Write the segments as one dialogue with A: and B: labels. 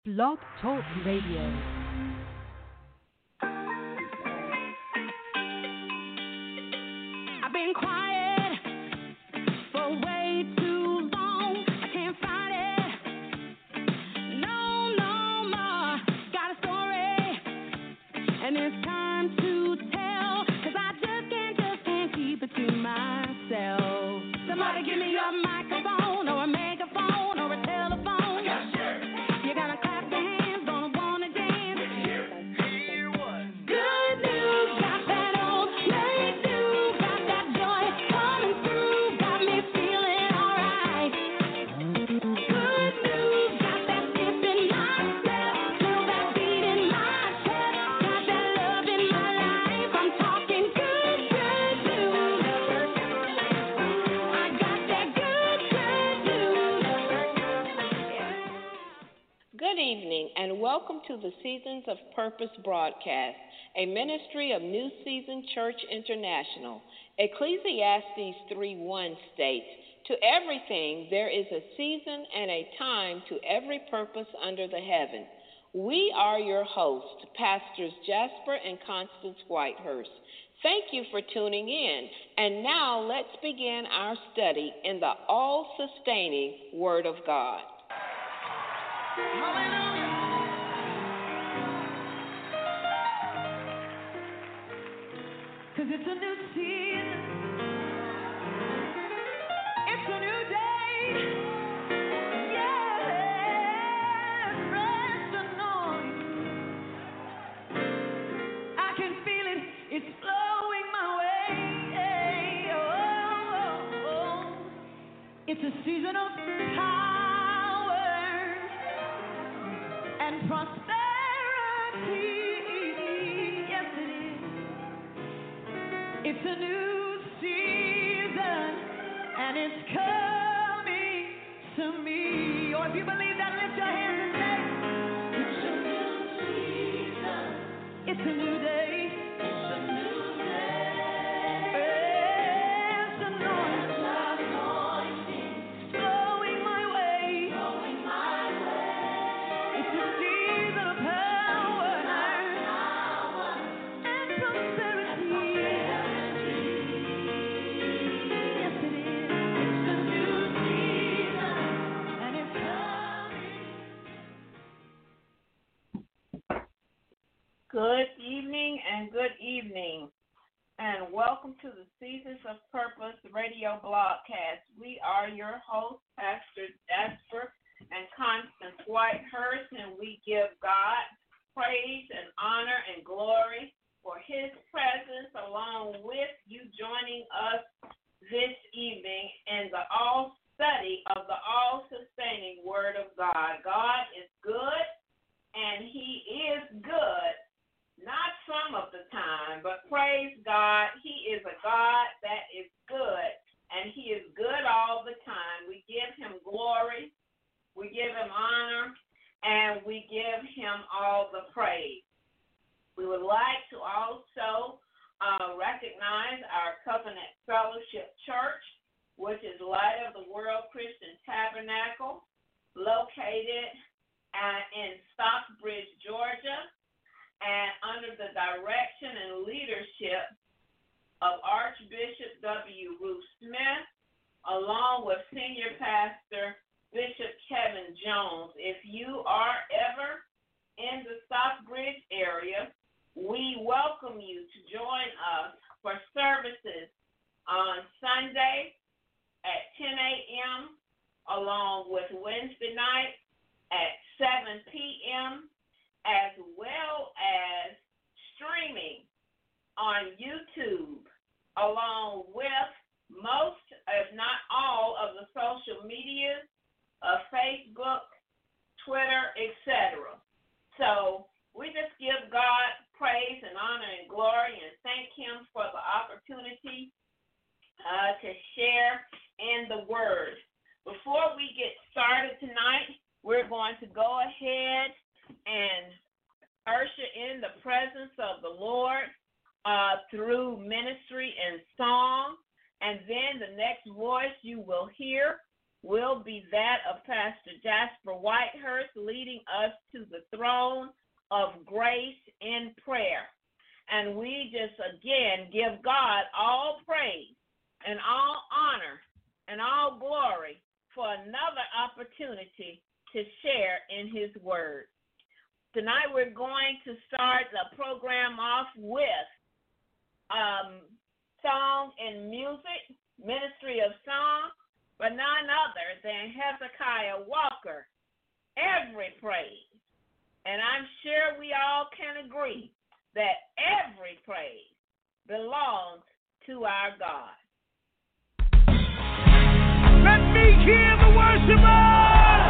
A: Blog Talk Radio.
B: I've been quiet for way too long. I can't fight it. No more. Got a story, and it's time to tell. 'Cause I just can't keep it to myself. Somebody give me a microphone or a megaphone or a telephone. You're gonna clap your hands, gonna wanna dance. Hear what? Good news, got that old late news, got that joy coming through, got me feeling alright. Good news, got that dip in my step, feel that beat in my chest, got that love in my life. I'm talking good news. I got that good news.
C: Good evening and welcome to the Seasons of Purpose broadcast, a ministry of New Season Church International. Ecclesiastes 3:1 states, "To everything there is a season and a time to every purpose under the heaven." We are your hosts, Pastors Jasper and Constance Whitehurst. Thank you for tuning in. And now let's begin our study in the all-sustaining Word of God.
B: Cause it's a new season, it's a new day, yeah, fresh anointing, I can feel it, it's flowing my way, oh. It's a season of power and prosperity, yes it is. It's a new season, and it's coming to me. Or if you believe that, lift your hands and say, it's a new season. It's a new day. It's a new day. It's anointing. Flowing my way. Flowing my way. It's a season of power and prosperity.
C: Good evening, and welcome to the Seasons of Purpose radio broadcast. We are your hosts, Pastor Jasper and Constance Whitehurst, and we give God praise and honor and glory for His presence, along with you joining us this evening in the all study of the all-sustaining Word of God. God is good, and He is good. Not some of the time, but praise God, He is a God that is good, and He is good all the time. We give Him glory, we give Him honor, and we give Him all the praise. We would like to also recognize our Covenant Fellowship Church, which is Light of the World Christian Tabernacle, located in Stockbridge, Georgia, and under the direction and leadership of Archbishop W. Ruth Smith, along with Senior Pastor Bishop Kevin Jones. If you are ever in the Stockbridge area, we welcome you to join us for services on Sunday at 10 a.m., along with Wednesday night at 7 p.m., as well as streaming on YouTube, along with most, if not all, of the social media, Facebook, Twitter, etc. So we just give God praise and honor and glory and thank Him for the opportunity to share in the Word. Before we get started tonight, we're going to go ahead and usher in the presence of the Lord through ministry and song. And then the next voice you will hear will be that of Pastor Jasper Whitehurst, leading us to the throne of grace in prayer. And we just, again, give God all praise and all honor and all glory for another opportunity to share in his word. Tonight we're going to start the program off with song and music, ministry of song, but none other than Hezekiah Walker, Every Praise. And I'm sure we all can agree that every praise belongs to our God.
D: Let me hear the worshipers!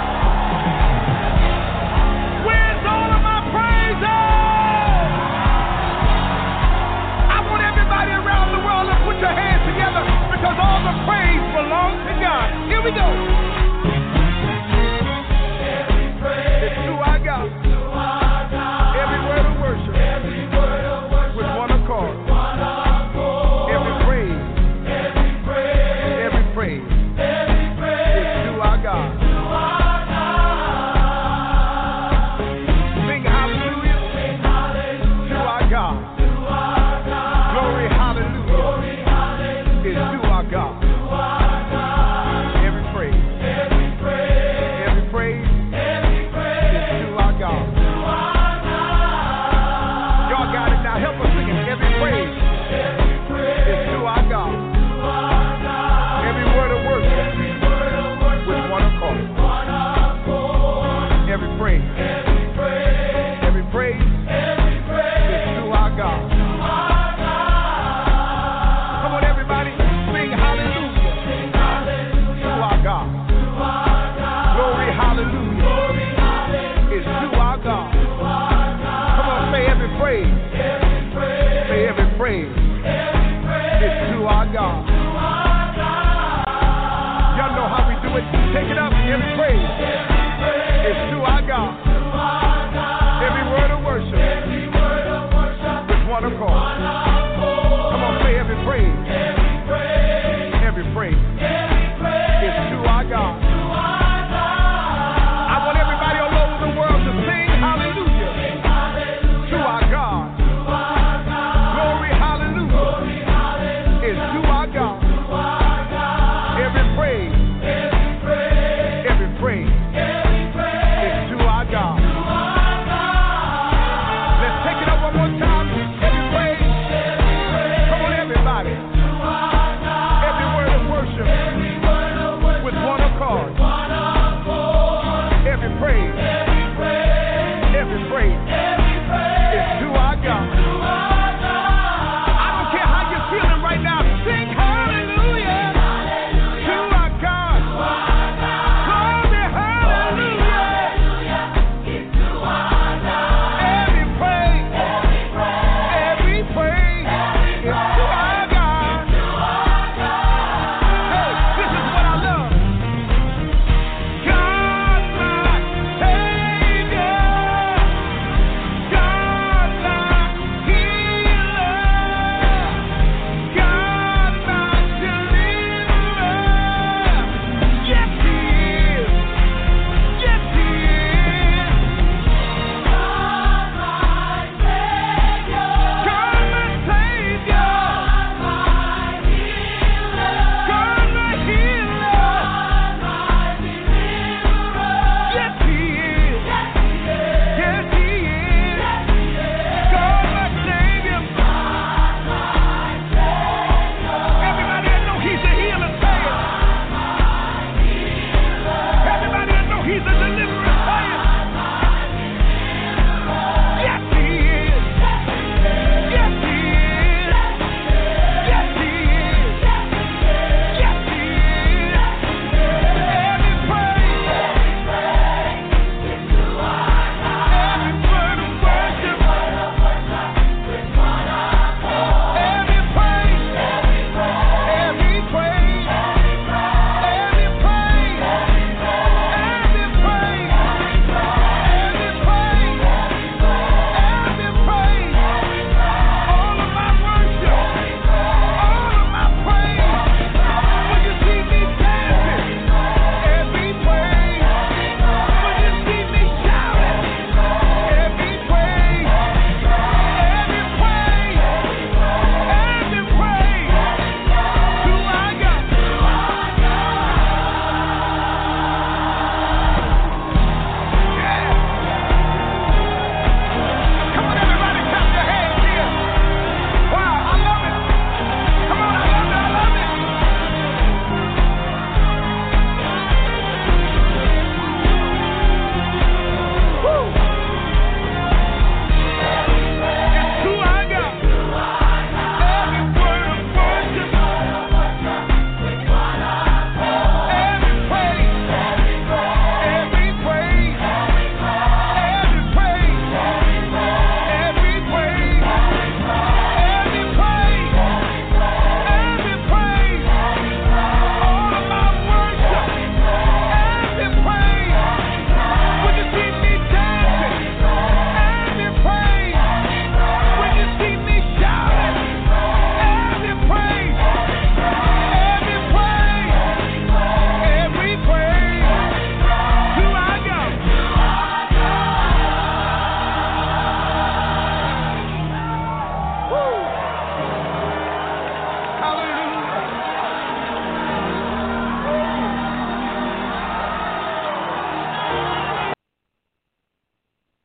D: Where's all of my praises? I want everybody around the world to put your hands together because all the praise belongs to God. Here we go. Every praise it's to our God. Every word of worship.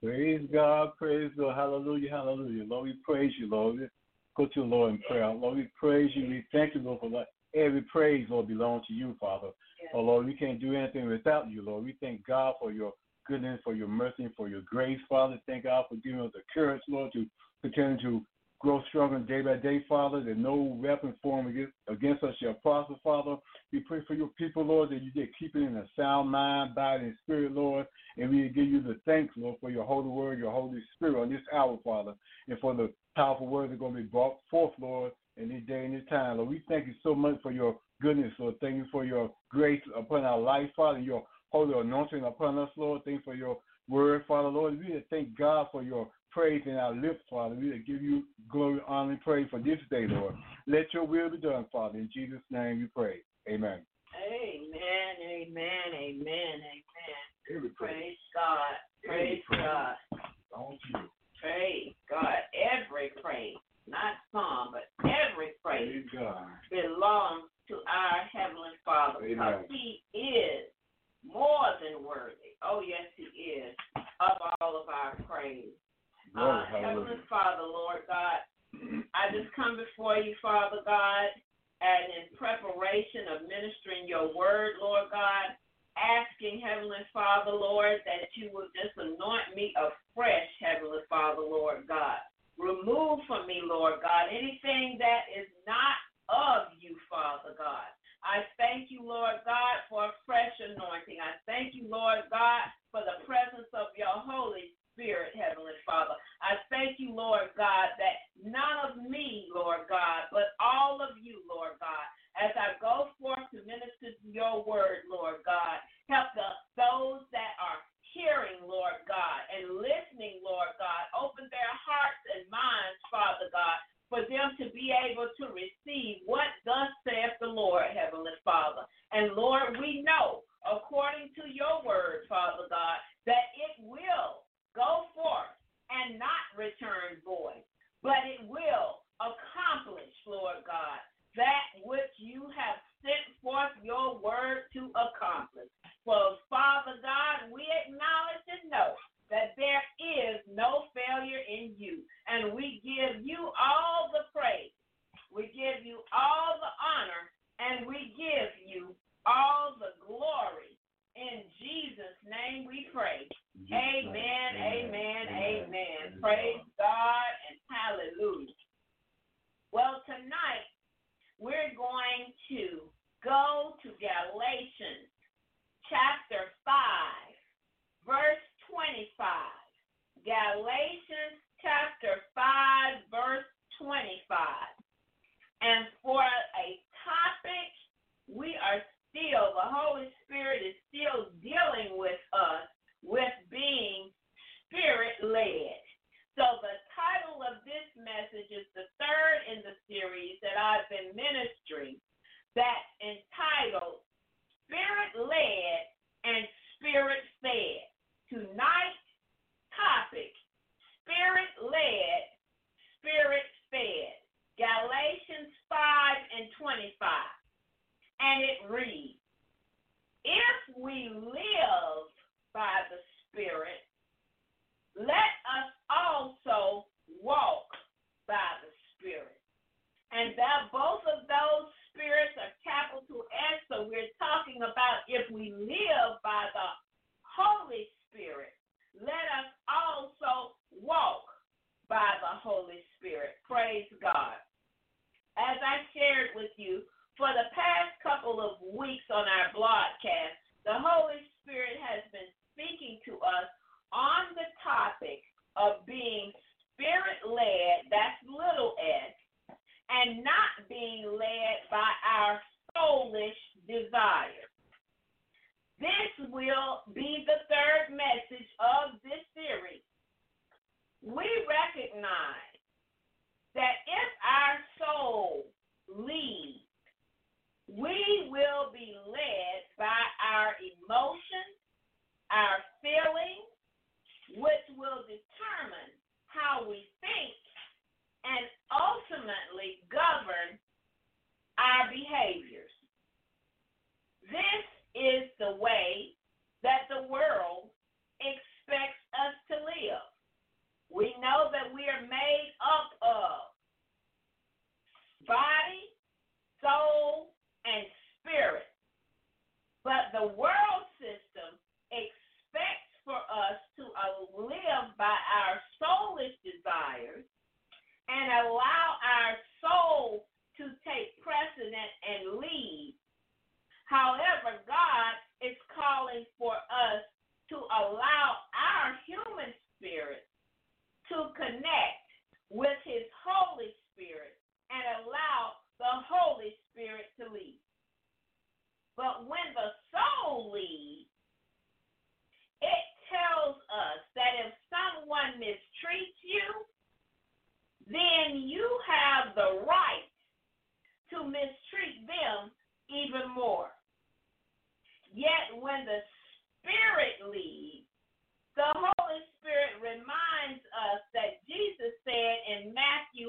E: Praise God, hallelujah, hallelujah. Lord, we praise you, Lord. We go to the Lord in prayer. Lord, we praise you. We thank you, Lord, for every praise, Lord, belongs to you, Father. Yes. Oh, Lord, we can't do anything without you, Lord. We thank God for your goodness, for your mercy, and for your grace, Father. Thank God for giving us the courage, Lord, to continue to grow stronger day by day, Father, that no weapon formed against us shall prosper, Father. We pray for your people, Lord, that you get keep it in a sound mind, body, and spirit, Lord. And we give you the thanks, Lord, for your holy word, your Holy Spirit on this hour, Father, and for the powerful words that are going to be brought forth, Lord, in this day and this time. Lord, we thank you so much for your goodness, Lord. Thank you for your grace upon our life, Father, your holy anointing upon us, Lord. Thank you for your word, Father, Lord. We thank God for your praise in our lips, Father. We give you glory, honor, and praise for this day, Lord. Let your will be done, Father. In Jesus' name we pray. Amen.
C: Amen, amen, amen, amen. Praise God. Praise God. Praise God. Every praise, not some, but every praise belongs to our Heavenly Father, because He is more than worthy. Oh, yes, He is, of all of our praise. Heavenly Father, Lord God, I just come before you, Father God, and in preparation of ministering your word, Lord God, asking, Heavenly Father, Lord, that you will just anoint me afresh, Heavenly Father, Lord God. Remove from me, Lord God, anything that is not of you, Father God. I thank you, Lord God, for a fresh anointing. I thank you, Lord God, for the presence of your Holy Spirit, Heavenly Father. I thank you, Lord God, that none of me, Lord God, but all of you, Lord God, as I go forth to minister your word, Lord God, help those that are hearing, Lord God, and listening, Lord God, open their hearts and minds, Father God, for them to be able to receive what thus saith the Lord, Heavenly Father. And Lord, we know, according to your word, Father God, that it will go forth and not return void, but it will accomplish, Lord God, that which you have sent forth your word to accomplish. So, Father God, we acknowledge and know that there is no failure in you, and we give you all the praise, we give you all the honor, and we give you all the glory. In Jesus' name we pray. Amen, amen, amen. Praise God and hallelujah. Well, tonight we're going to go to Galatians chapter 5, verse 25. Galatians chapter 5, verse 25. And for a topic, the Holy Spirit is still dealing with us with being Spirit-led. So the title of this message is the third in the series that I've been ministering, that's entitled Spirit-Led and Spirit-Fed. Tonight's topic, Spirit-Led, Spirit-Fed. Galatians 5 and 25. And it reads, if we live by the Spirit, let us also walk by the Spirit. And that both of those spirits are capital S, so we're talking about if we live by the Holy Spirit, let us also walk by the Holy Spirit. Praise God. As I shared with you, for the past couple of weeks on our broadcast, the Holy Spirit has been speaking to us on the topic of being Spirit-led, that's little s, and not being led by our soulish desires. This will be the third message of this series. We recognize that if our soul leads, we will be led by our emotions, our feelings, which will determine how we think and ultimately govern our behaviors. This is the way that the world expects us to live. by our soulish desires and allow our soul to take precedent and lead. However, God is calling for us to allow our human spirit to connect with his Holy Spirit and allow the Holy Spirit to lead. But when the soul leads, it tells us that if someone mistreats you, then you have the right to mistreat them even more. Yet when the Spirit leads, the Holy Spirit reminds us that Jesus said in Matthew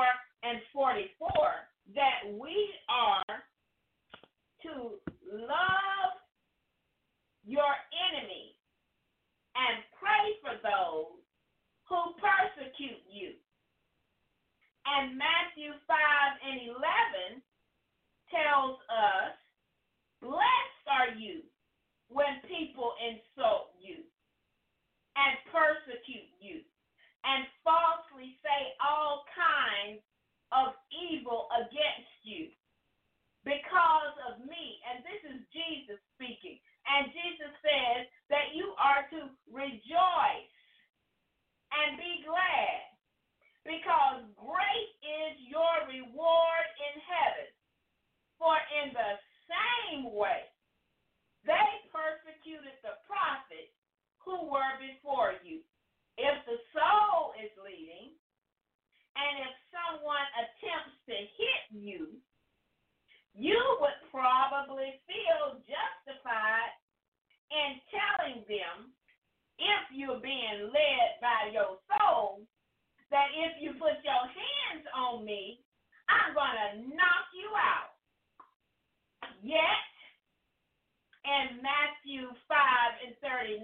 C: 4:44 that we are to love your enemies and pray for those who persecute you. And Matthew 5:11 tells us, blessed are you when people insult you and persecute you and falsely say all kinds of evil against you because of me. And this is Jesus speaking. And Jesus says that you are to rejoice and be glad, because great is your reward in heaven. For in the same way they persecuted the prophets who were before you. If the soul is leading, and if someone attempts to hit you, you would probably feel justified in telling them, if you're being led by your soul, that if you put your hands on me, I'm going to knock you out. Yet, in Matthew 5:39,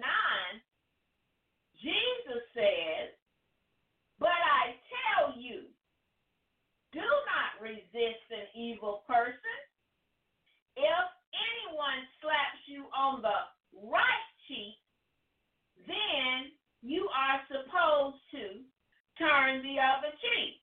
C: Jesus says, but I tell you, do not resist an evil person. If anyone slaps you on the right cheek, then you are supposed to turn the other cheek.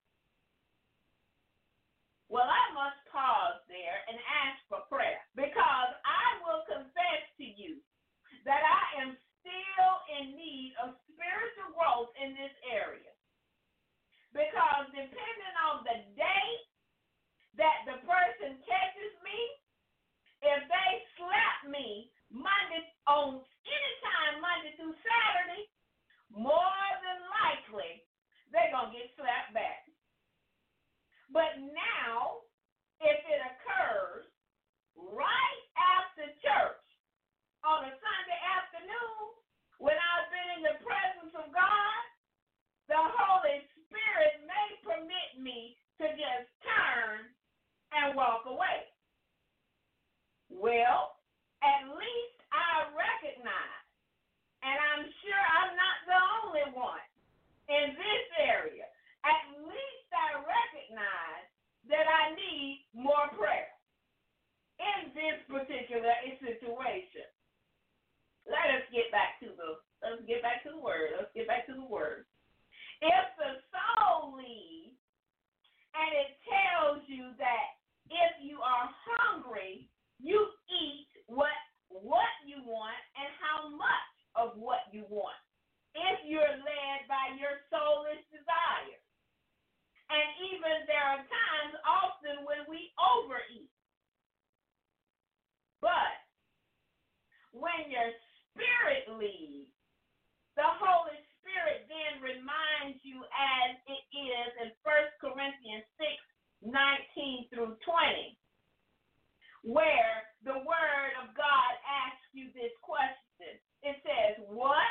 C: Well, I must pause there and ask for prayer, because I will confess to you that I am still in need of spiritual growth in this area. Because depending on the day that the person catches me, if they slap me Monday through Saturday, more than likely they're going to get slapped back. But now, if it occurs right after church on a Sunday afternoon, when I've been in the presence of God, the Holy Spirit may permit me to just turn and walk away. Well, at least I recognize, and I'm sure I'm not the only one in this area, at least I recognize that I need more prayer in this particular situation. Let us get back to the word. Let's get back to the word. If the soul leads and it tells you that if you are hungry, you eat what you want and how much of what you want, if you're led by your soulish desire. And even there are times often when we overeat. But when your spirit leads, the Holy Spirit then reminds you, as it is in 1 Corinthians 6:19 through 20, where the Word of God asks you this question. It says, what?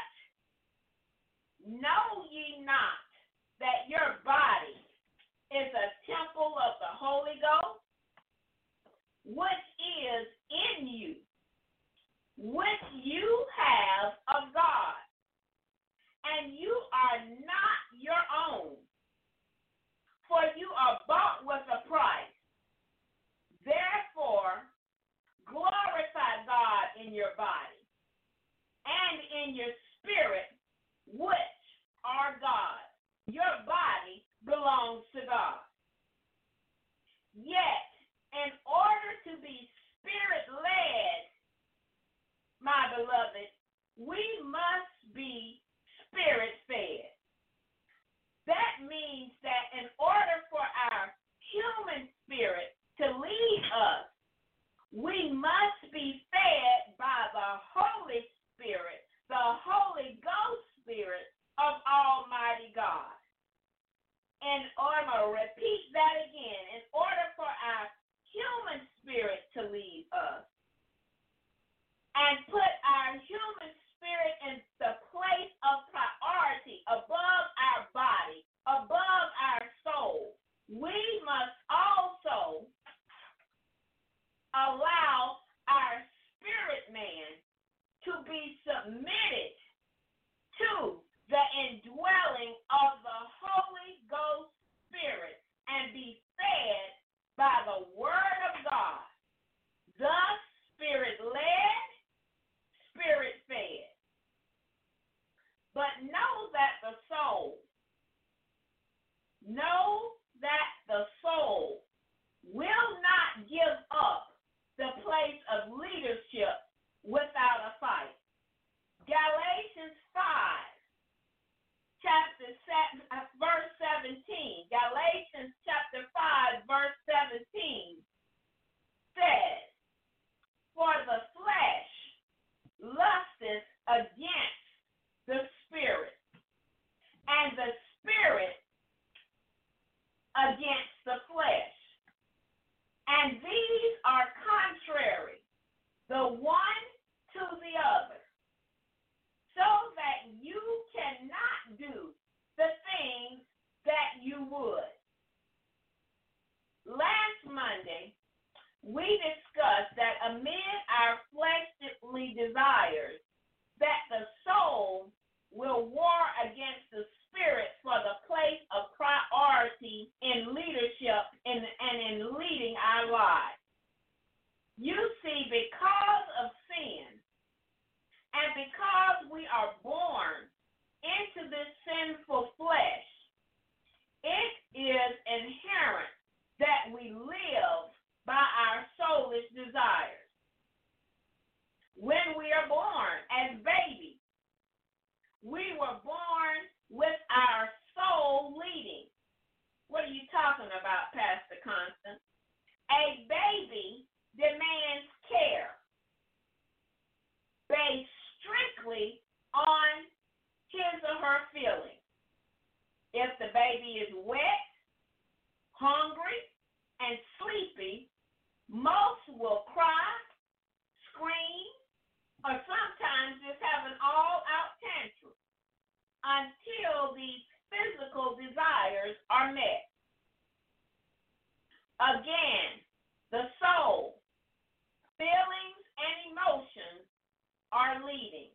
C: Know ye not that your body is a temple of the Holy Ghost, which is in you, which you have of God, and you are not your own, for you are bought with a price. Therefore, glorify God in your body and in your spirit, which I'm going to repeat that again. In order for our human spirit to lead us and put our human spirit in the place of priority above our body, above our soul, we must also allow our spirit man to be submitted to the indwelling of the Holy Ghost Spirit and be fed by the Word of God. Thus, Spirit-led, Spirit-fed. But know that the soul will not give up the place of leadership without a fight. Galatians 5, verse 17. Galatians chapter 5, verse 17 says, "For the flesh lusteth against the Spirit, and the Spirit against the flesh. And these are contrary, the one to the other, so that you cannot do the things that you would." Last Monday, we discussed that amid our fleshly desires, that the soul will war against the spirit for the place of priority in leadership and in leading our lives. You see, because of sin, and because we are born into this sinful flesh, it is inherent that we live by our soulish desires. When we are born as babies, we were born with our soul leading. What are you talking about, Pastor Constance? A baby demands care based strictly on his or her feelings. If the baby is wet, hungry, and sleepy, most will cry, scream, or sometimes just have an all-out tantrum until these physical desires are met. Again, the soul, feelings, and emotions are leading.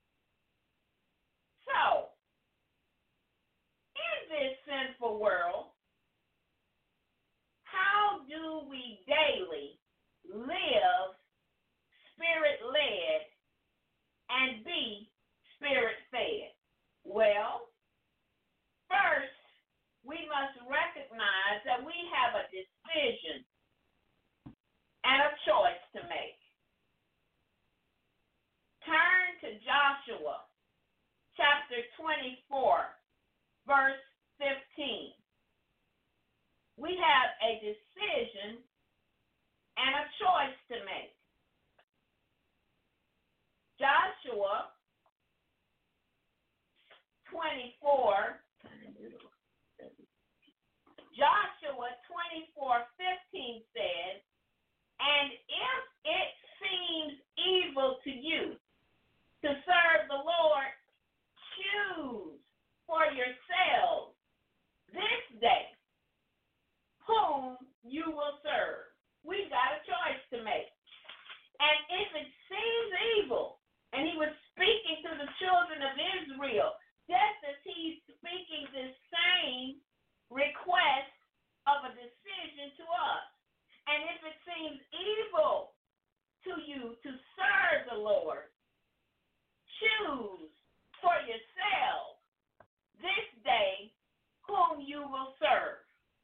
C: So, in this sinful world, how do we daily live spirit-led and be spirit-fed? Well, first, we must recognize that we have a decision and a choice to make. Turn to Joshua chapter 24, verse 15. We have a decision and a choice to make. Joshua 24, Joshua 24:15 says, "And if it seems evil to you to serve the Lord, choose for yourselves this day whom you will serve." We've got a choice to make. And if it seems evil, and he was speaking to the children of Israel, just as he's speaking this same request of a decision to us. And if it seems evil to you to serve the Lord, choose for yourselves this day whom you will serve.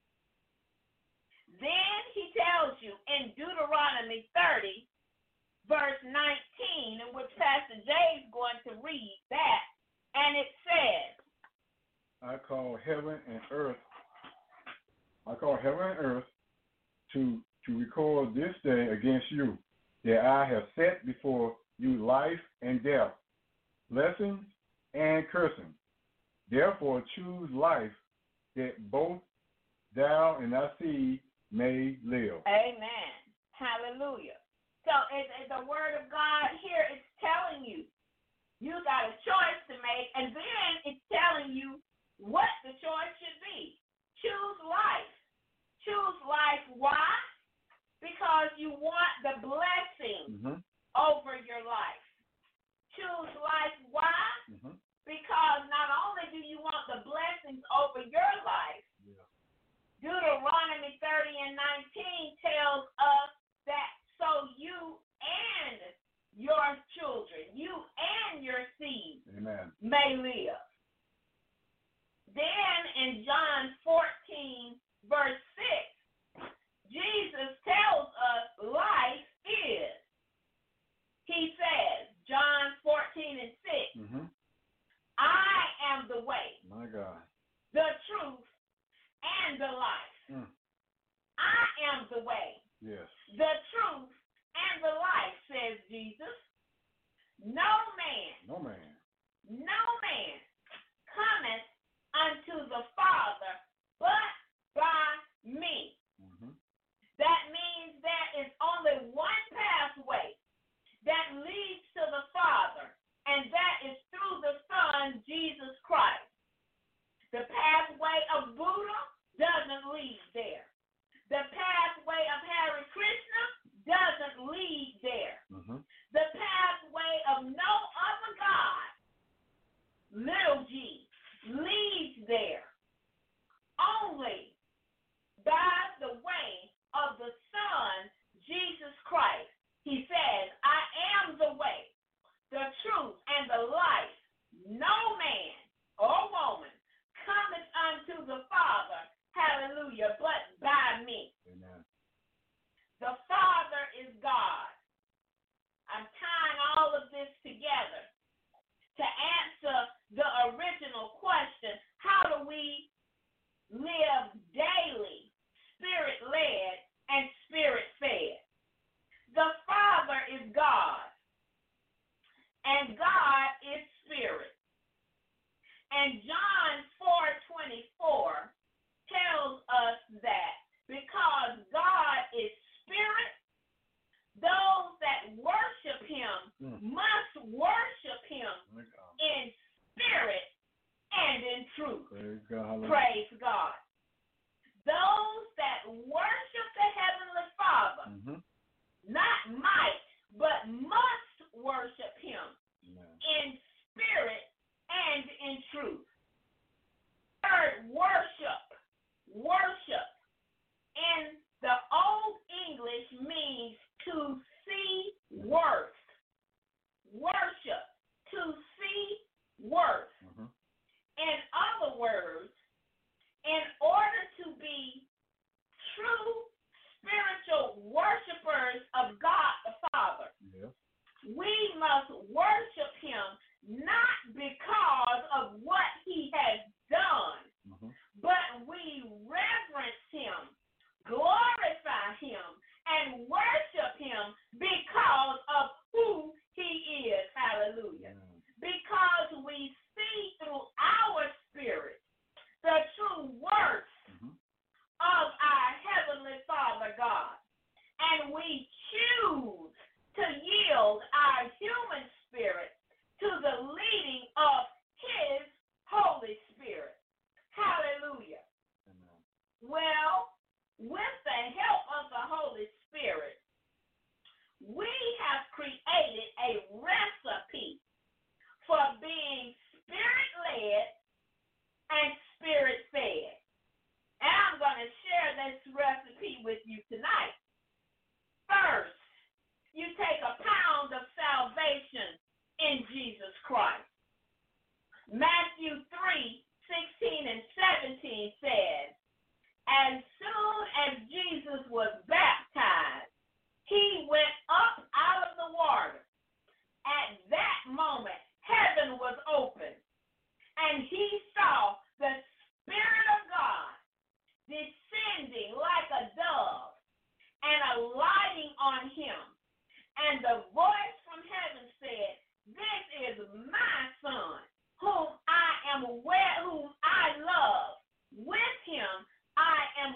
C: Then he tells you in Deuteronomy 30, verse 19, in which Pastor Jay is going to read that, and it says,
E: I call heaven and earth to record this day against you, that I have set before you life and death, blessings and cursing. Therefore choose life, that both thou and thy seed may live.
C: Amen. Hallelujah. So the word of God here is telling you, you got a choice to make, and then it's telling you what the choice should be. Choose life. Choose life. Why? Because you want the blessing over your life. Choose life. Why? Because not only do you want the blessings over your life, Deuteronomy 30 and 19 tells us that so you and your children, you and your seed may live. Then in John 14, verse 6, Jesus tells us life is. He says, John 14 and 6, I am the way,
E: my God,
C: the truth, and the life. I am the way, the truth, and the life, says Jesus. No man cometh unto the Father but by me. That means there is only one pathway that leads to the Father, and that is through the Son, Jesus Christ. The pathway of Buddha doesn't lead there. The pathway of Hare Krishna doesn't lead there. The pathway of no other God, little g, leads there. Only by the way of the Son, Jesus Christ. He says, I am the way, the truth, and the life. No man or woman cometh unto the Father, hallelujah, but by me.
E: Amen.
C: The Father is God. I'm tying all of this together to answer the original question, how do we live daily, spirit-led and spirit-fed? The Father is God, and God is spirit. And John 4:24 tells us that because God is spirit, those that worship him must worship him in spirit and in truth. Praise God. Those that worship the Heavenly Father, not might, but must worship him in spirit and in truth. Third, worship. Worship in the Old English means to see worth. Worship, to see worth. In other words, in order to be true spiritual worshipers of God the Father, we must worship him not because of what he has done, but we reverence him, glorify him, and worship him because of who he is. Hallelujah. Because we see through our spirit the true worth of our Heavenly Father God. And we choose to yield our human spirit to the leading of his Holy Spirit. Hallelujah. Amen. Well, with the help of the Holy Spirit, we have created a recipe for being spirit-led and spirit-fed. And I'm going to share this recipe with you tonight. First, you take a pound of salvation in Jesus Christ. Matthew 3:16 and 17 says, as soon as Jesus was baptized, he went up out of the water. At that moment, heaven was open, and he saw the Spirit of God descending like a dove and alighting on him. And the voice from heaven said, this is my Son, whom I love. With him I am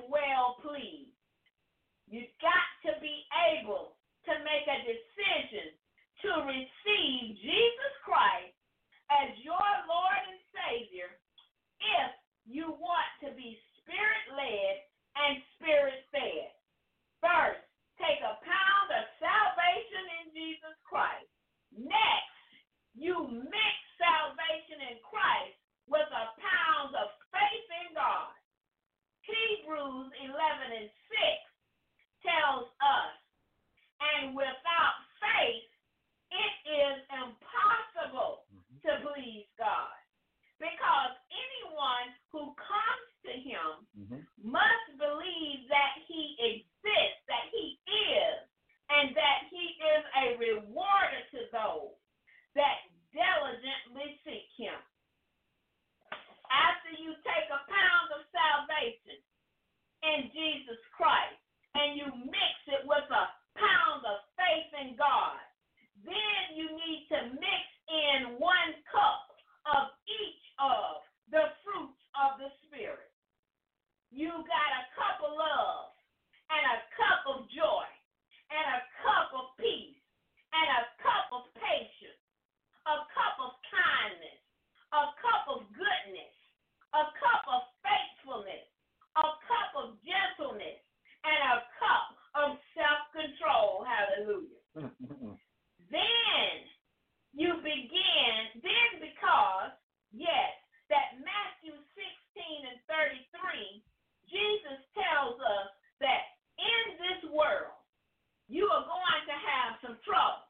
C: receive Jesus Christ as your Lord and Savior if you want to be Spirit-led and Spirit-fed. First, take a pound of salvation in Jesus Christ. Next, you mix salvation in Christ with a pound of faith in God. Hebrews 11:6 tells us, and without faith, it is impossible to please God, because anyone who comes to him must believe that he exists, that he is, and that he is a rewarder to those that diligently seek him. After you take a pound of salvation in Jesus Christ and you mix it with a pound of faith in God, then you need to mix in 1 cup of each of the fruits of the Spirit. You got a cup of love and a cup of joy and a cup of peace and a cup of patience, a cup of kindness, a cup of goodness, a cup of faithfulness, a cup of gentleness, and a cup of self-control. Hallelujah. Then you begin, because, yes, that Matthew 16:33, Jesus tells us that in this world, you are going to have some trouble.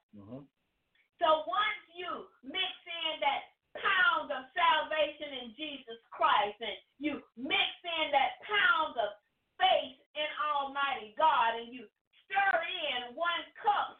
C: So once you mix in that pound of salvation in Jesus Christ and you mix in that pound of faith in Almighty God and you stir in 1 cup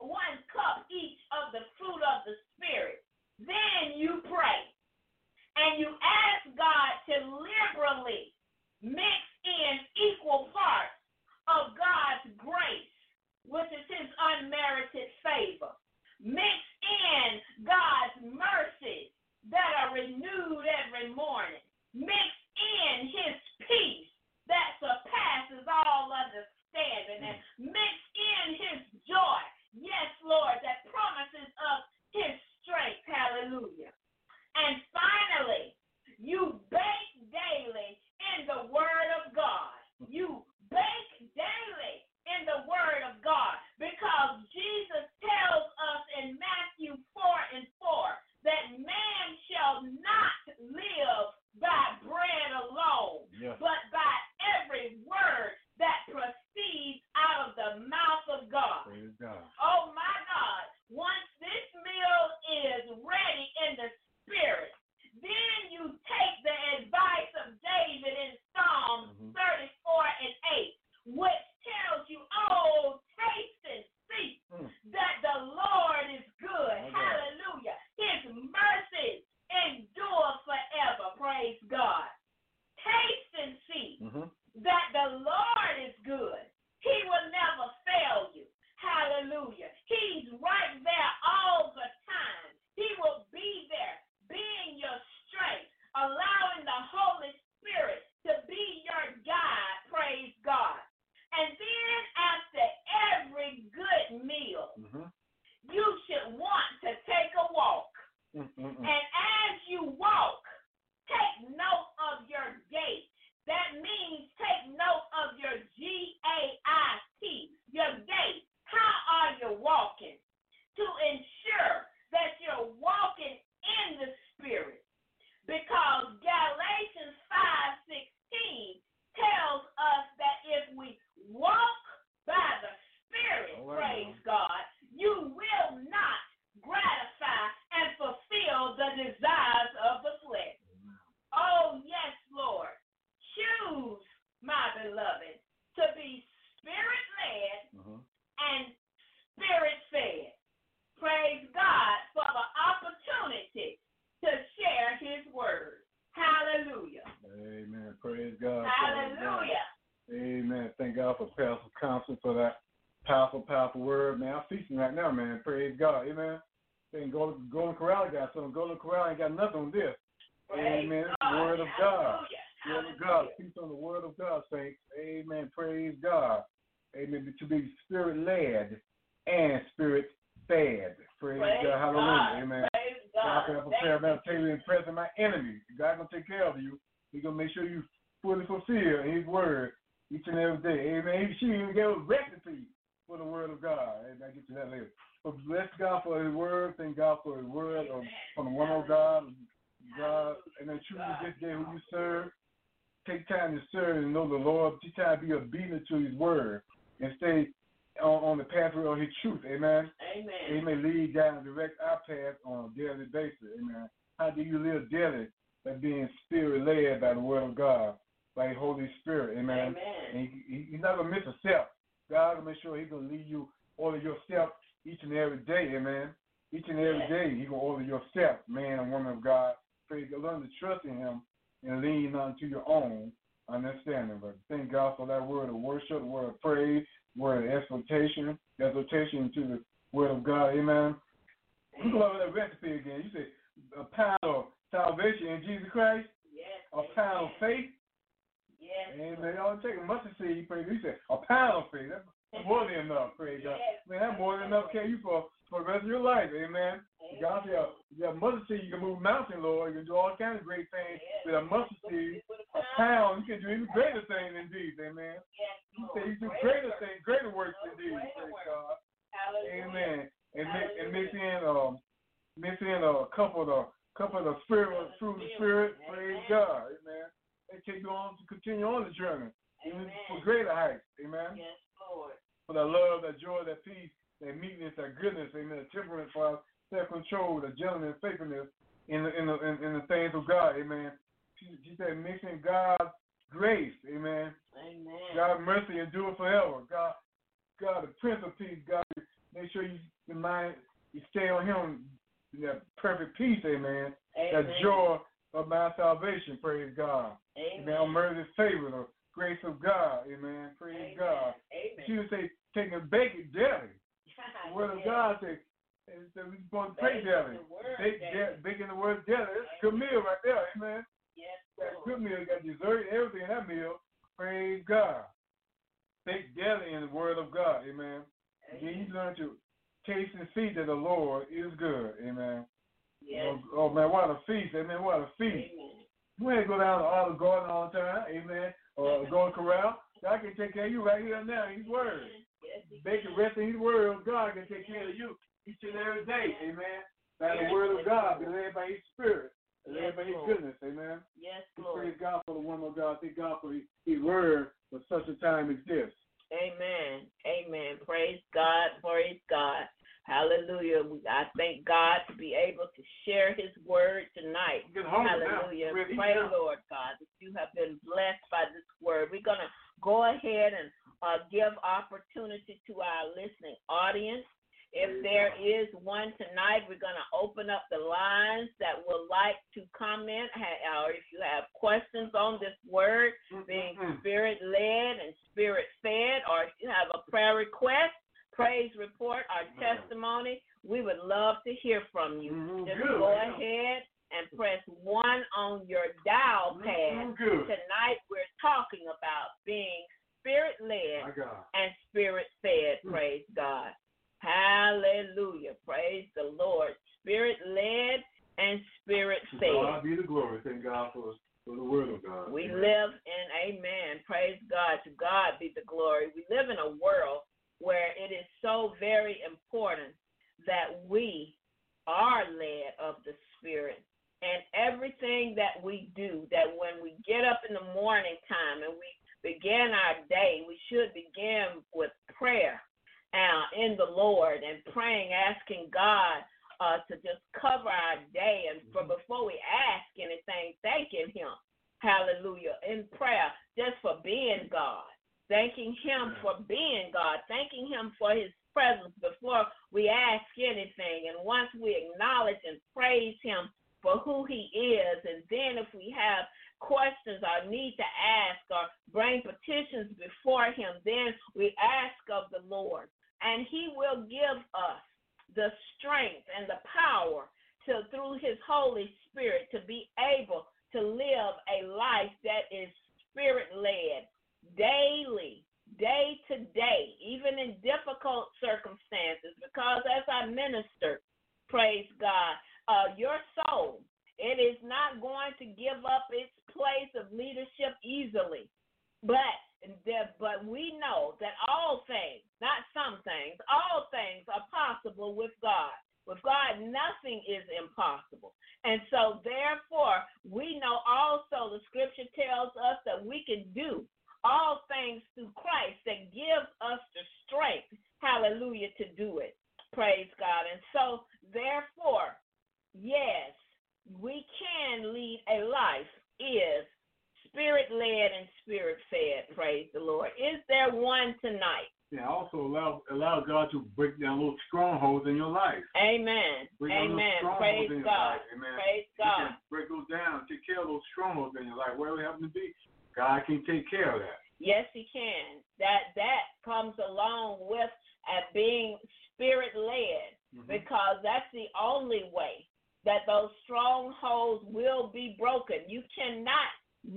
C: each of the fruit of the Spirit, then you pray and you ask God to liberally mix in equal parts of God's grace, which is his unmerited favor. Mix in God's mercies that are renewed every morning. Mix in his peace that surpasses all understanding. And mix in his joy, yes, Lord, that promises us his strength. Hallelujah. And finally, you bake daily in the Word of God. You bake daily in the Word of God, because Jesus tells us in Matthew 4:4 that man shall not live by bread alone, but by every word that proceeds out of the mouth of God. Oh, my God. Once this meal is ready in the Spirit, then you take the advice of David in Psalm 34:8, which tells you, oh, taste and see that the Lord is good. Hallelujah. His mercy endure forever. Praise God. Taste and see that the Lord is good. He will never fail you. Hallelujah. He's right there all the time. He will be there, being your strength, allowing the Holy Spirit to be your guide. Praise God. And then after every good meal, you should want to take a walk. And as you walk, take note of your gait. That means take note of your GAIT, your gait. How are you walking? To ensure that you're walking in the Spirit. Because Galatians 5:16 tells us that if we walk by the Spirit, praise God, you will not gratify and fulfill the desires of the flesh. Oh, yes, Lord. Choose, my beloved, to be Spirit-led and Spirit-fed. Praise God for the opportunity to share his word. Hallelujah.
E: Amen. Praise God.
C: Hallelujah.
E: Amen. Thank God for Pastor Counsel for that powerful word, man. I'm feasting right now, man. Praise God. Amen. Saying Golden Corral got something. Golden Corral ain't got nothing on this. Amen. It's the word of God. Word of God. Feast on the word of God, saints. Amen. Praise God. Amen. To be Spirit-led and Spirit fed. Praise God. Hallelujah. Amen. God can prepare my table in presence of my enemy. God gonna take care of you. He's gonna make sure you fully fulfill His word each and every day. Amen. She even gave a recipe for the word of God. Amen. I'll get to that later. But bless God for His word. Thank God for His word from the one of God. And then choose this day who you serve. Take time to serve and know the Lord. Take time to be obedient to His word and stay on the pathway of His truth. Amen.
C: Amen.
E: He may lead, guide, and direct our path on a daily basis. Amen. How do you live daily? By being spirit-led by the word of God, by His Holy Spirit. Amen. And He's not going to miss a step. God will make sure He's going to lead you, order your steps each and every day. Amen. Each and every day He's going to order your steps, man and woman of God. Praise God. Learn to trust in Him and lean not to your own understanding. But thank God for that word of worship, word of praise, word of exhortation to the word of God. Amen. You go over that recipe again. You say a pound of salvation in Jesus Christ.
C: Yes.
E: A pound of faith.
C: Yes.
E: Amen. Y'all take a mustard seed. Praise. You say a pound of faith. That's more than enough. Praise God. Man, that's more than enough. Carry you for the rest of your life. Amen. God said, you have mustard seed, you can move mountain, Lord. You can do all kinds of great things with a mustard seed. A pound, you can do even greater things than these. Amen. You say you do greater things, greater works than these. Praise God. Amen. And mix in a couple of the spirit, fruit of the spirit. Praise God. Amen. And take you on to continue on the journey. Even for greater heights. Amen.
C: Yes, Lord.
E: For that love, that joy, that peace, that meekness, that goodness, amen, that temperance, for self-control, the gentleness, faithfulness in the things of God, amen. She said, mixing God's grace, amen.
C: Amen.
E: God's mercy endure forever. God, the Prince of Peace, God, make sure your mind, you stay on Him, that perfect peace, amen. That joy of my salvation, praise God. Amen. Mercy, favor, the grace of God, amen. Praise God. Amen. She would say, take and bake it daily. The word of God says, we're supposed to pray daily. Baking the word daily. It's a good meal right there, amen.
C: Yes.
E: That's a good meal. You got dessert and everything in that meal. Praise God. Bake daily in the word of God, amen. And then you learn to taste and see that the Lord is good, amen. Yes. Oh man, what a feast, amen. What a feast. Amen. You ain't go down to Olive Garden all the time, amen, or Golden Corral. God can take care of you right here and now, His word. Bake the rest of His word of God can take care of you each and every day, amen. By the word of God, be led by His Spirit, led by His goodness, amen. Yes, Lord. Praise God for the woman of God. Thank God for His word for such a time as this.
C: Amen. Amen. Praise God. Praise God. Hallelujah. I thank God to be able to share His word tonight. Hallelujah. Pray, Lord God, that you have been blessed by this word. We're going to go ahead and give opportunity to our listening audience. If there is one tonight, we're going to open up the lines that would like to comment, or if you have questions on this word, being spirit-led and spirit-fed, or if you have a prayer request, praise report, or testimony, we would love to hear from you. Just go ahead and press 1 on your dial pad. Tonight we're talking about being spirit-led and spirit-fed. Praise God. Hallelujah. Praise the Lord. Spirit-led and spirit-fed.
E: God be the glory. Thank God for the word of God.
C: We live in, amen, praise God. To God be the glory. We live in a world where it is so very important that we are led of the Spirit. And everything that we do, that when we get up in the morning time and we begin our day, we should begin with prayer in the Lord and praying, asking God to just cover our day. And before we ask anything, thanking Him, hallelujah, in prayer, just for being God. Thanking Him for being God, thanking Him for His presence before we ask anything. And once we acknowledge and praise Him for who He is, and then if we have questions or need to ask or bring petitions before Him, then we ask of the Lord. And He will give us the strength and the power to, through His Holy Spirit, to be able to live a life that is spirit-led. Daily day to day, even in difficult circumstances, because as I minister, praise God, your soul, it is not going to give up its place of leadership easily. But we know that all things, not some things, all things are possible with God. With God, nothing is impossible. And so, therefore, we know also the scripture tells us that we can do all things through Christ that gives us the strength, hallelujah, to do it. Praise God. And so, therefore, yes, we can lead a life is spirit-led and spirit-fed, praise the Lord. Is there one tonight?
E: Yeah, also allow God to break down little strongholds in your life.
C: Amen. Amen. Praise God.
E: Amen.
C: Praise
E: God.
C: God.
E: You can break those down, take care of those strongholds in your life, wherever they happen to be. God can take care of that.
C: Yes, He can. That comes along with being spirit-led, because that's the only way that those strongholds will be broken. You cannot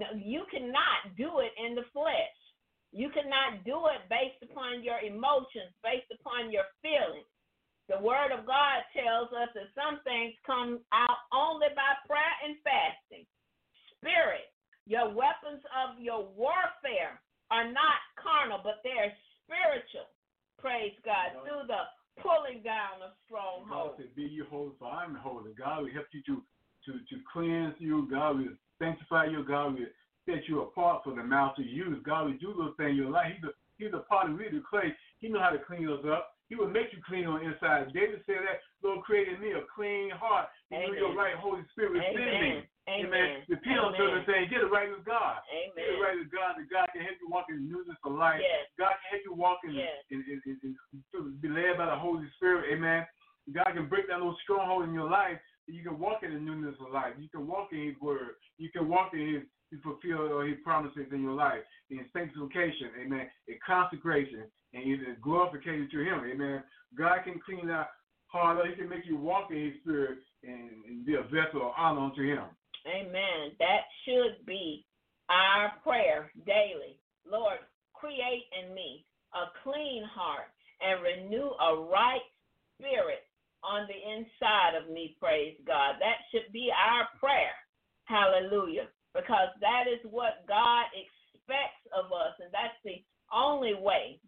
C: do it in the flesh. You cannot do it based upon your emotions, based upon your feelings. The Word of God tells us that some things come out only by prayer and fasting. Spirit, your weapons of your warfare are not carnal, but they're spiritual. Praise God. Through the pulling down of strongholds.
E: God said, "Be you holy, for I am holy." God will help you to cleanse you. God will sanctify you. God will set you apart for the mouth to use. God will do those things in your life. He's a part of the clay. He knows how to clean us up. He will make you clean on the inside. David said that, "Lord, create in me a clean heart. And your right Holy Spirit within me." Amen. Repent on certain things. Get it right with God.
C: Amen.
E: Get it right with God. That God can help you walk in newness of life.
C: Yes.
E: God can help you walk in be led by the Holy Spirit. Amen. God can break down those strongholds in your life. You can walk in the newness of life. You can walk in His word. You can walk in His fulfill His promises in your life. In sanctification, amen. In consecration and in glorification to Him, amen. God can clean that heart. He can make you walk in His Spirit and be a vessel of honor unto Him.
C: Amen. That should be our prayer daily. Lord, create in me a clean heart and renew a right spirit on the inside of me, praise God. That should be our prayer. Hallelujah. Because that is what God expects of us, and that's the only way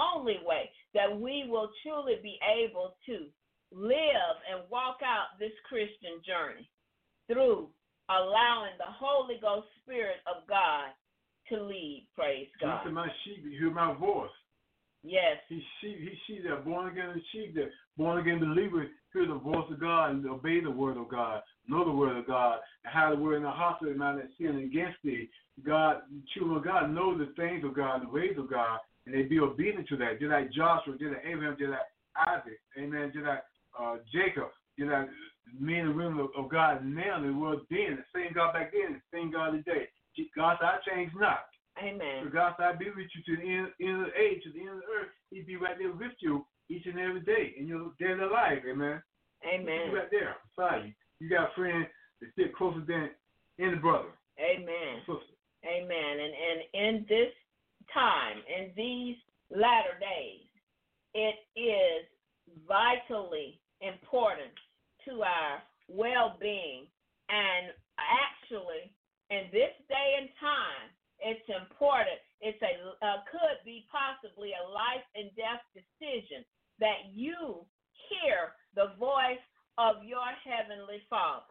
C: that we will truly be able to live and walk out this Christian journey through allowing the Holy Ghost Spirit of God to lead, praise God.
E: Listen, my sheep, you hear my voice.
C: Yes.
E: He sheep that born again sheep, that born again believers hear the voice of God and obey the word of God, know the word of God, and have the word in the heart of the man that's sinning against thee. God, children of God, know the things of God, the ways of God, and they be obedient to that. Just like Joshua, just like Abraham, just like Isaac, amen, just like Jacob, just like men and women of God now, they were then, the same God back then, the same God today. God said, I change not.
C: Amen.
E: So God said, I be with you to the end of the age, to the end of the earth. He'd be right there with you each and every day in your daily life, amen.
C: Amen.
E: He'd be right there beside you. You got friends that sit closer than any brother.
C: Amen.
E: Sister.
C: Amen. And in this time, in these latter days, it is vitally important to our well-being. And actually, in this day and time, it's important. It's could be possibly a life and death decision that you hear the voice of your heavenly Father.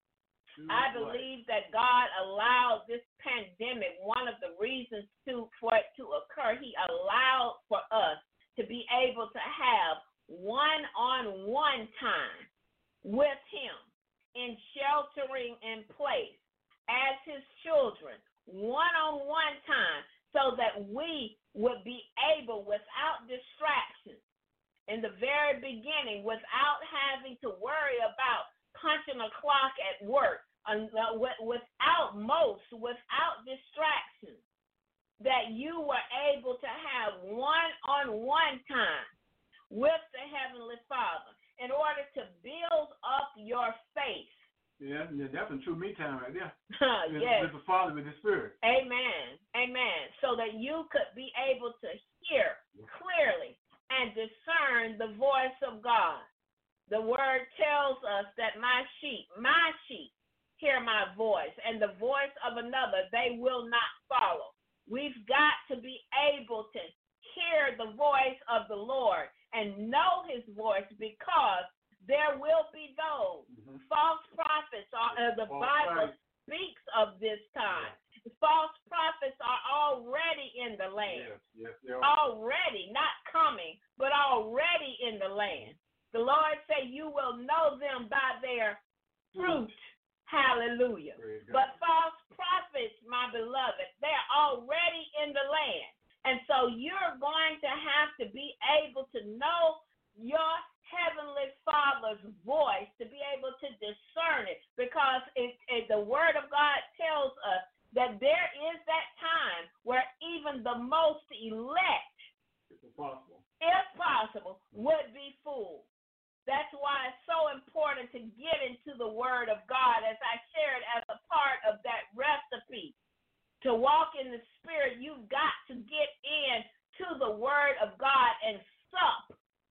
C: I believe that God allowed this pandemic, one of the reasons for it to occur, He allowed for us to be able to have one-on-one time with Him in sheltering in place as His children, one-on-one time, so that we would be able, without distractions, in the very beginning, without having to worry about punching a clock at work, without distractions, that you were able to have one-on-one time with the Heavenly Father in order to build up your faith
E: Yeah, that's a true me time right there.
C: Yes.
E: With the Father, with the Spirit.
C: Amen. Amen. So that you could be able to hear clearly and discern the voice of God. The word tells us that my sheep, hear my voice, and the voice of another they will not follow. We've got to be able to hear the voice of the Lord and know his voice, because there will be those false prophets. The Bible speaks of this time. False prophets are already in the land.
E: Yes, they are.
C: Already, not coming, but already in the land. The Lord say you will know them by their fruit. Hallelujah. But false prophets, my beloved, they're already in the land. And so you're going to have to be able to know your Heavenly Father's voice, to be able to discern it, because the Word of God tells us that there is that time where even the most elect, if possible, would be fooled. That's why it's so important to get into the Word of God, as I shared as a part of that recipe. To walk in the Spirit, you've got to get into the Word of God and sup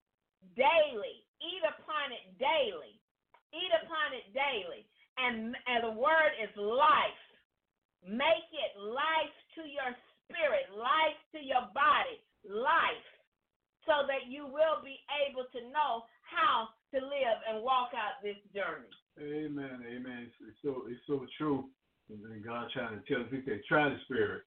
C: daily. Eat upon it daily. Eat upon it daily. And the Word is life. Make it life to your spirit, life to your body, life, so that you will be able to know how to live and walk out this journey.
E: Amen. Amen. It's so true. And God trying to tell us, he said, try the Spirit,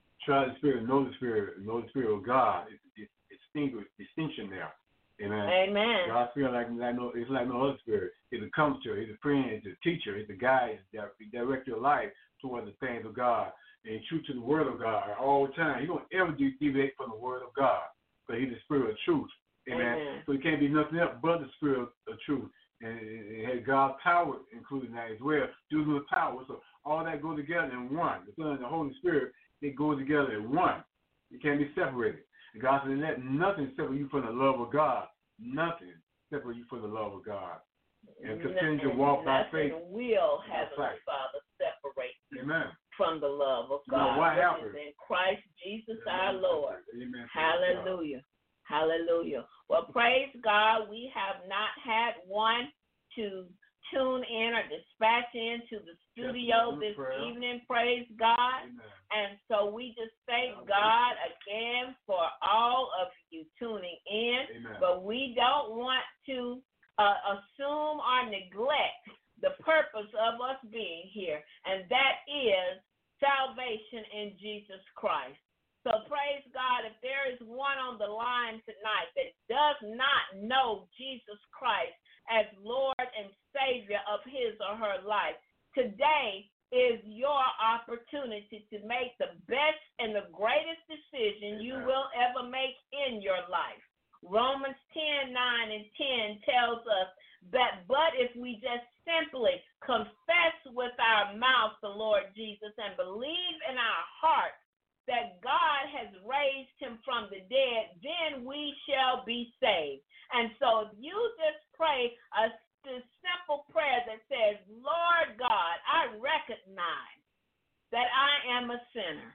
E: know the Spirit of God. It's distinction there. Amen.
C: Amen.
E: God's Spirit it's like no other spirit. It's a comforter, it's a friend, it's a teacher, it's a guide that direct your life towards the things of God and true to the Word of God all the time. You don't ever deviate from the Word of God, because he's the Spirit of truth. Amen. So it can't be nothing else but the Spirit of truth. And it has God's power included in that as well. Due to the power. So all that go together in one. The Son and the Holy Spirit, they go together in one. It can't be separated. And God said, let nothing separate you from the love of God. Nothing separate you from the love of God. And continue to walk by faith.
C: Will Heavenly Father separate you from the love of God, which is in Christ Jesus our Lord.
E: Amen.
C: Hallelujah. Hallelujah. Well, praise God. We have not had one to tune in or dispatch into the studio this evening. Praise God.
E: Amen.
C: And so we just thank God again for all of you tuning in.
E: Amen.
C: But we don't want to assume or neglect the purpose of us being here, and that is salvation in Jesus Christ. So praise God, if there is one on the line tonight that does not know Jesus Christ as Lord and Savior of his or her life, today is your opportunity to make the best and the greatest decision you will ever make in your life. Romans 10:9 and 10 tells us that, but if we just simply confess with our mouth the Lord Jesus and believe in our heart that God has raised him from the dead, then we shall be saved. And so if you just pray a simple prayer that says, Lord God, I recognize that I am a sinner.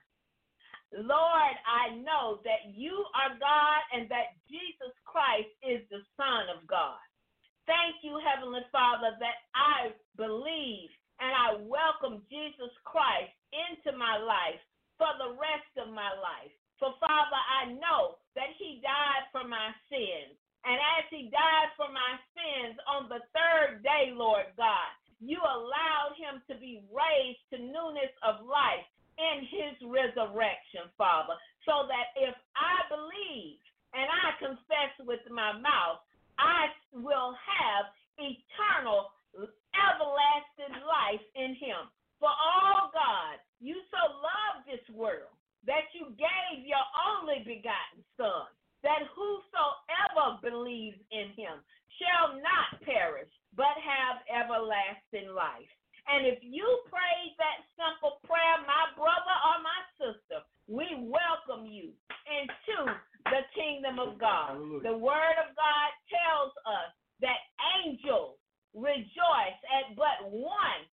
C: Lord, I know that you are God and that Jesus Christ is the Son of God. Thank you, Heavenly Father, that I believe and I welcome Jesus Christ into my life for the rest of my life. For, Father, I know that he died for my sins. And as he died for my sins on the third day, Lord God, you allowed him to be raised to newness of life in his resurrection, Father, so that if I believe and I confess with my mouth, I will have eternal, everlasting life in him. For all, God, you so loved this world that you gave your only begotten Son, that whosoever believes in him shall not perish, but have everlasting life. And if you prayed that simple prayer, my brother or my sister, we welcome you into the kingdom of God.
E: Hallelujah.
C: The word of God tells us that angels rejoice at but one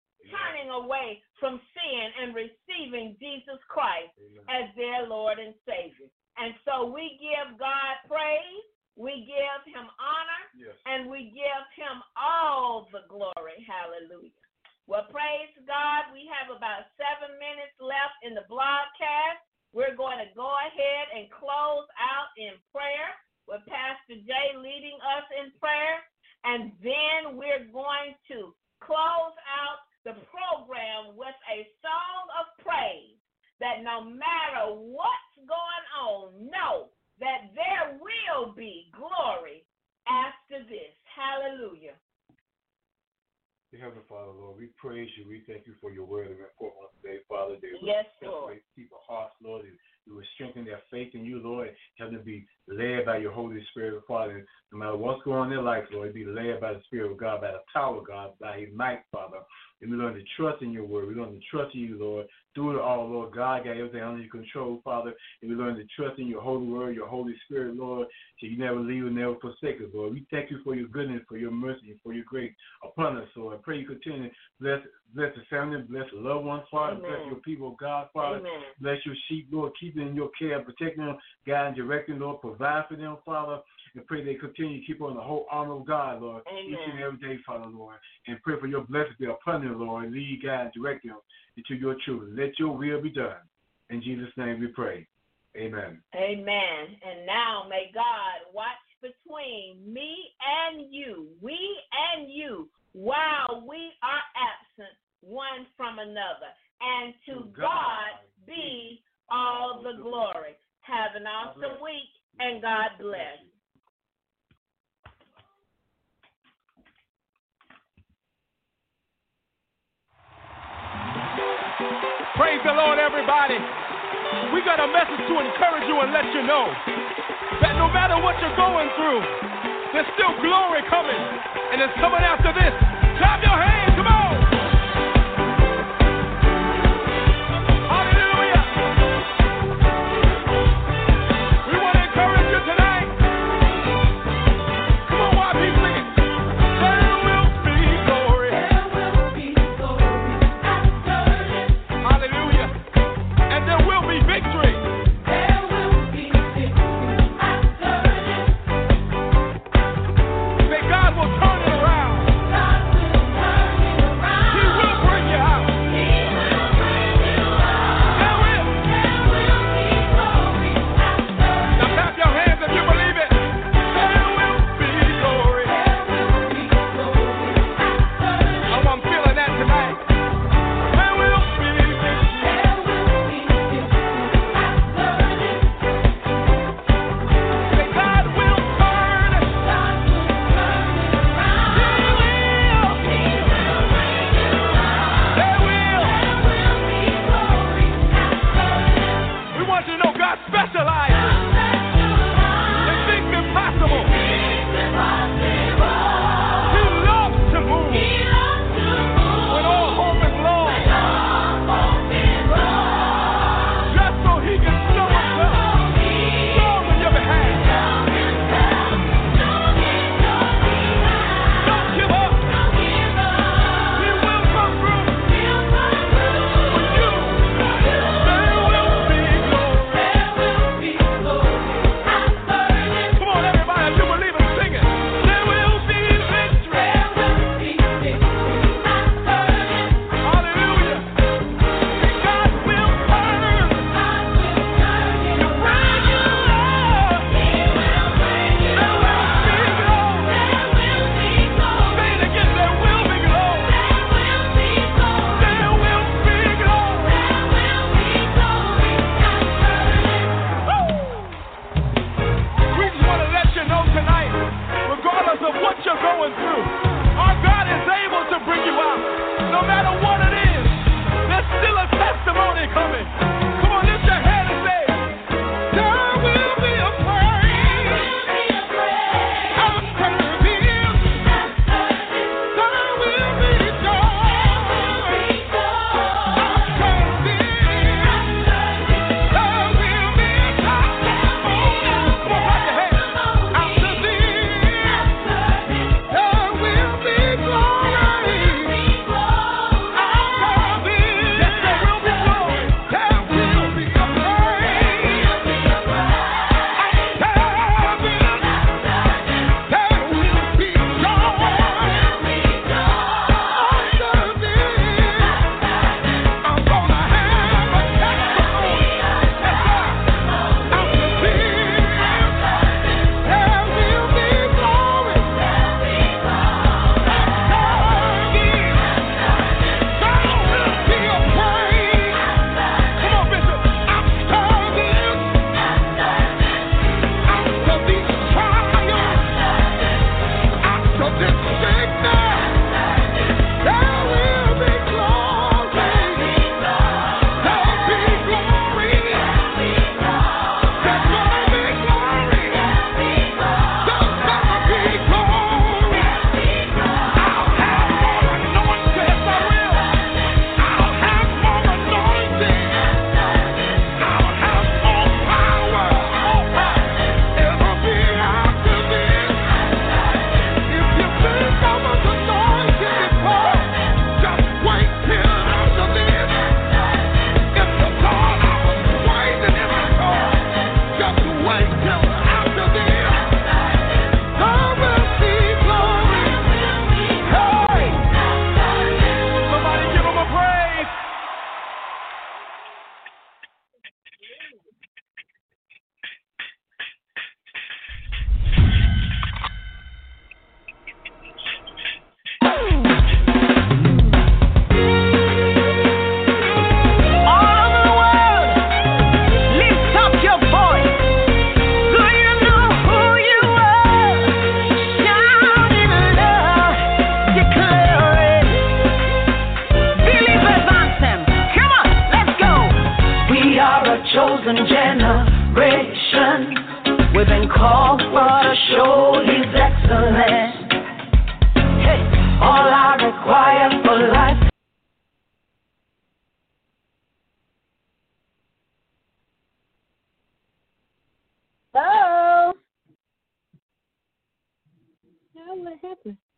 C: accepting Jesus Christ as their Lord and Savior. And so we give God praise, we give him honor, and we give him all the glory. Hallelujah. Well, praise God. We have about 7 minutes left in the broadcast. We're going to go ahead and close out in prayer with Pastor Jay leading us in prayer. And then we're going to close out the program with a song of praise that no matter what's going on, know that there will be glory after this. Hallelujah.
E: Dear Heavenly Father, Lord, we praise you. We thank you for your word and report on today, Father. They will separate people's hearts, Lord. You will strengthen their faith in you, Lord. Help them be led by your Holy Spirit, Father. No matter what's going on in their life, Lord, be led by the Spirit of God, by the power of God, by his might, Father. And we learn to trust in your word. We learn to trust in you, Lord. Through it all, Lord, God got everything under your control, Father. And we learn to trust in your holy word, your Holy Spirit, Lord, so you never leave and never forsake us, Lord. We thank you for your goodness, for your mercy, and for your grace upon us, Lord. I pray you continue to bless the family, bless the loved ones, Father. Amen. Bless your people, God, Father. Amen. Bless your sheep, Lord. Keep them in your care, protect them, guide and direct them, Lord. Provide for them, Father. And pray they continue to keep on the whole armor of God, Lord, Amen. Each and every day, Father, Lord. And pray for your blessings be upon them, Lord, and lead, guide, and direct them into your truth. Let your will be done. In Jesus' name we pray. Amen.
C: Amen. And now may God watch between me and you, we and you, while we are absent one from another. And to God be all the glory. Have an awesome week, and God bless.
D: Praise the Lord, everybody. We got a message to encourage you and let you know that no matter what you're going through, there's still glory coming, and it's coming after this. Clap your hands, come on. Hallelujah. We want to encourage you tonight. Come on, why keep singing? There will be glory. There will be glory after this. Hallelujah. And there will be victory. There will be victory after this. Say God will turn it around. God will turn it around.
B: for to show He's excellent. Hey, all I require for life.
F: Hello. What happened?